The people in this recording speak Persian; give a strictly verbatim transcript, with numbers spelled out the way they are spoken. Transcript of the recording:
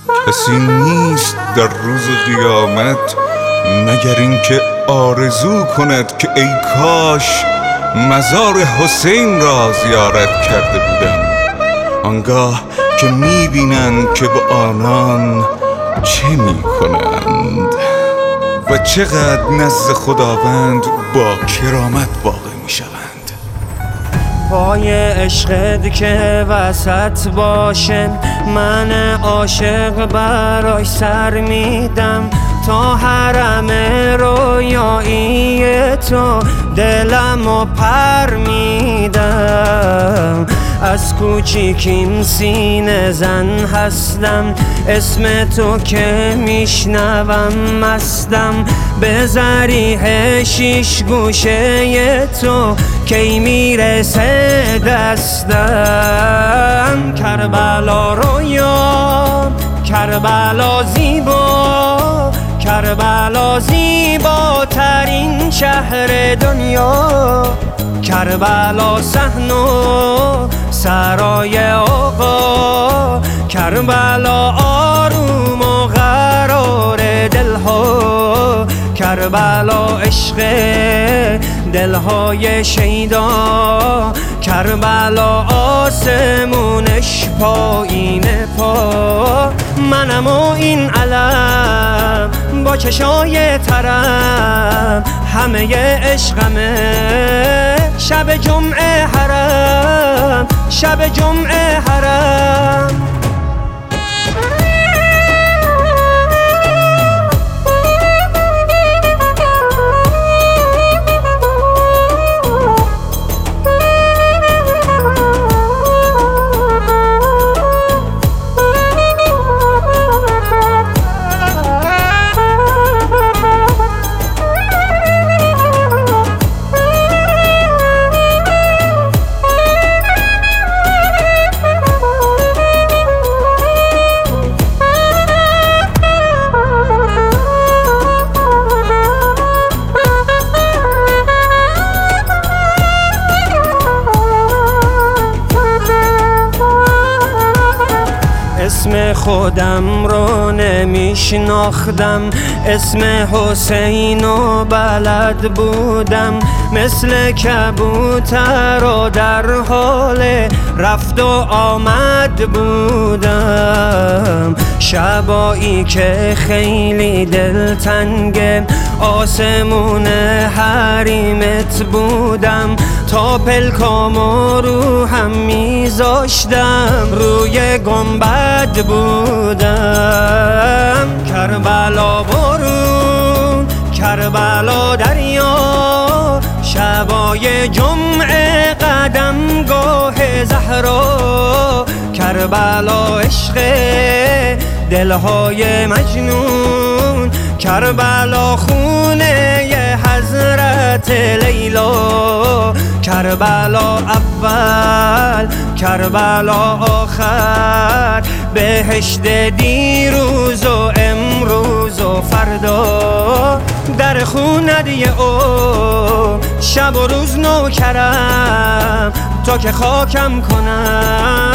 کسی نیست در روز قیامت مگر اینکه آرزو کند که ای کاش مزار حسین را زیارت کرده بودم. آنگاه که میبینند که به آنان چه میکنند و چقدر نزد خداوند با کرامت واقع میشوند. پای عشقت که وسط باشه من عاشق برای سر میدم، تا حرم رویایی تو دلمو پر میدم. از کوچیکیم سینه زن هستم، اسم تو که میشنوم مستم. به ضریح شیش گوشه تو کی میرسه دستم. کربلا رویا، کربلا زیبا، کربلا زیباترین شهر دنیا. کربلا صحن و سرای آقا، کربلا آروم و قرار دلها. کربلا عشق دلهای شیدا، کربلا آسمونش پایین پا. منم و این علم با چشای ترم، همه عشقمه شب جمعه حرم، شب جمعه حرم. اسم خودم رو نمیشناختم، اسم حسین و بلد بودم. مثل کبوتر و در حال رفت و آمد بودم. شبایی که خیلی دلتنگه آسمون حریمت بودم. تا پلکامو رو هم میذاشتم، روی گنبد بودم. کربلا برون، کربلا دریا، شبای جمعه قدمگاه زهرا. کربلا عشق دلهای مجنون، کربلا خونه حضرت لیلا. کربلا اول، کربلا آخر، بهشت دیروز و امروز و فردا. در خوندی او شب و روز نوکرم، تا که خاکم کنم